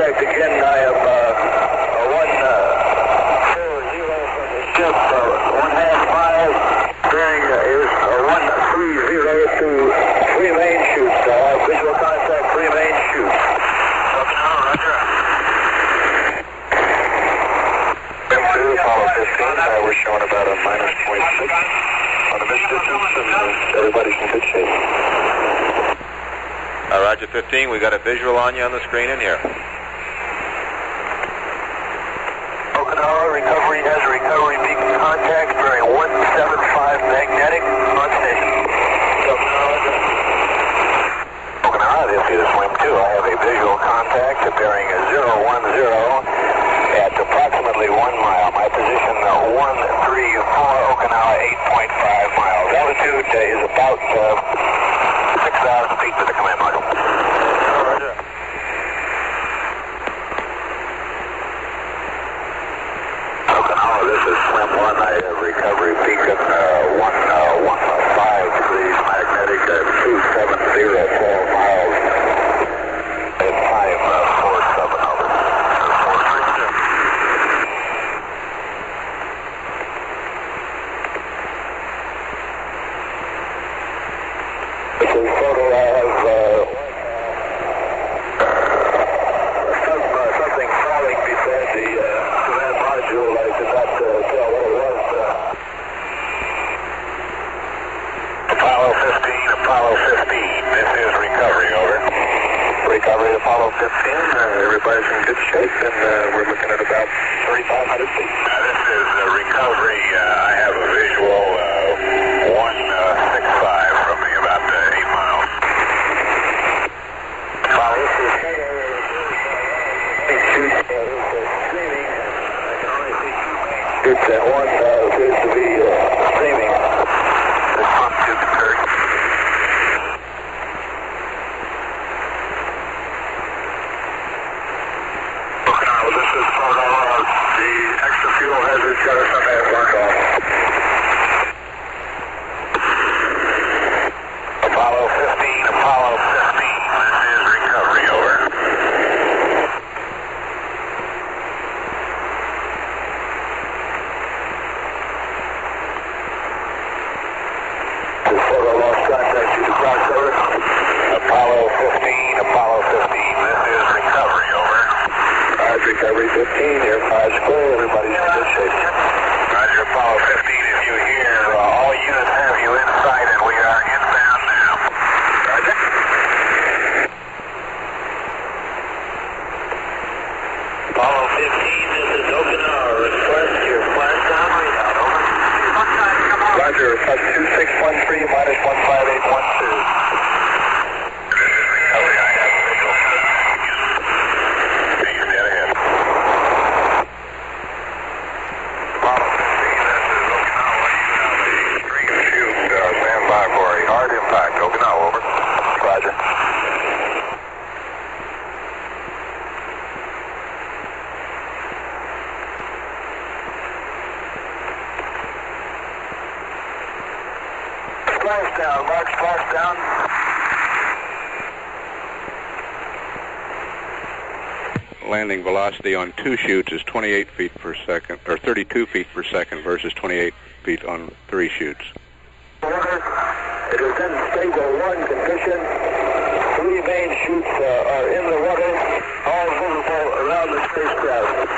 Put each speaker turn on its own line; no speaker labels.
contact again. I am 140 from the ship, 1/2 mile. Bearing is 130 to 3 main chutes. Visual contact, 3 main chutes. Roger. Apollo 15, we're showing about a minus 0.6 on the mission distance, and everybody's in good shape.
Roger 15, we got a visual on you on the screen in here.
Okinawa, recovery has recovery beacon contact bearing 175 magnetic on station. Okinawa, this is Swim 2. I have a visual contact bearing 010 at approximately 1 mile. My position 134, Okinawa 8.5 miles. Altitude is about 6,000 feet to the command module. Roger. Okinawa, this is Slim 1. I have recovery beacon 115 degrees magnetic at 270, 12 miles. And time 47 over. This is photo. I have something falling beside the command module. I did not tell what it was. Apollo 15, Apollo 15. This is recovery, over. Recovery, Apollo 15. Everybody's in good shape, and we're looking at about 3,500 feet. This is recovery. I have a visual 165 from me, about 8 miles. This is streaming. I can only see 2 main shoots, and one appears to be streaming. This front tube is very. Okinawa, this is photo. The extra fuel hazard got us on that burnt off. Apollo 15, Apollo 15. This is recovery, over. This photo lost contact due to cross over. Apollo 15, Apollo 15. This is recovery, over. Recovery 15, here 5 square, everybody's in good shape. Roger, Apollo 15, if you hear, all units have you inside, and we are inbound now. Roger. Apollo 15, this is Okinawa. Request your flashdown readout, over. Roger, plus 2613, minus 15812. This is recovery, I have visual. You're dead ahead. Apollo 15, this is Okinawa. You have a string and shoot. Stand by for a hard impact. Okinawa, over. Roger. Splashdown, mark splashdown.
Landing velocity on 2 chutes is 28 feet per second, or 32 feet per second versus 28 feet on 3 chutes.
It is in stable 1 condition. 3 main chutes are in the water, all visible around the spacecraft.